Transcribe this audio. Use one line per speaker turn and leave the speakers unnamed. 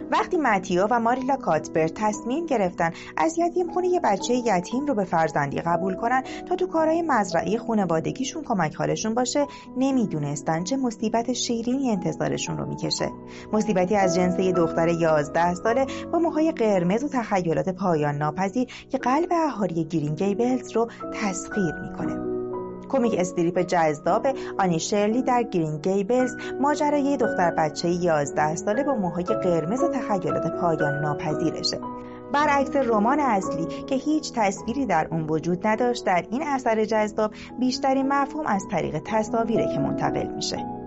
وقتی متیو و ماریلا کاتبرت تصمیم گرفتن از یتیمخونه یه بچه یتیم رو به فرزندی قبول کنن تا تو کارهای مزرعه خانوادگیشون کمک حالشون باشه، نمیدونستن چه مصیبت شیرینی انتظارشون رو میکشه. مصیبتی از جنس یه دختر 11 ساله با موهای قرمز و تخیلات پایان ناپذیر که قلب اهالی گرین گیبلز رو تسخیر میکنه. کمیک استریپ جذاب آنی شرلی در گرین گیبلز ماجرای یه دختر بچه 11 ساله با موهای قرمز و تخیلات پایان ناپذیرشه. برعکس رمان اصلی که هیچ تصویری در اون وجود نداشت، در این اثر جذاب بیشترین مفهوم از طریق تصاویره که منتقل میشه.